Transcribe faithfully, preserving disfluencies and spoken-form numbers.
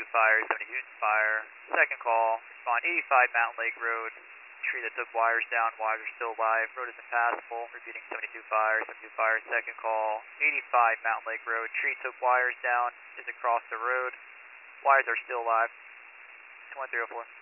fire, seventy Houston fire. Second call, respond eighty-five Mountain Lake Road. Tree that took wires down, wires are still live, road is impassable. Repeating seventy-two fire, seventy-two fire, second call, eighty-five Mountain Lake Road. Tree took wires down, is across the road. Wires are still live. two one three oh four.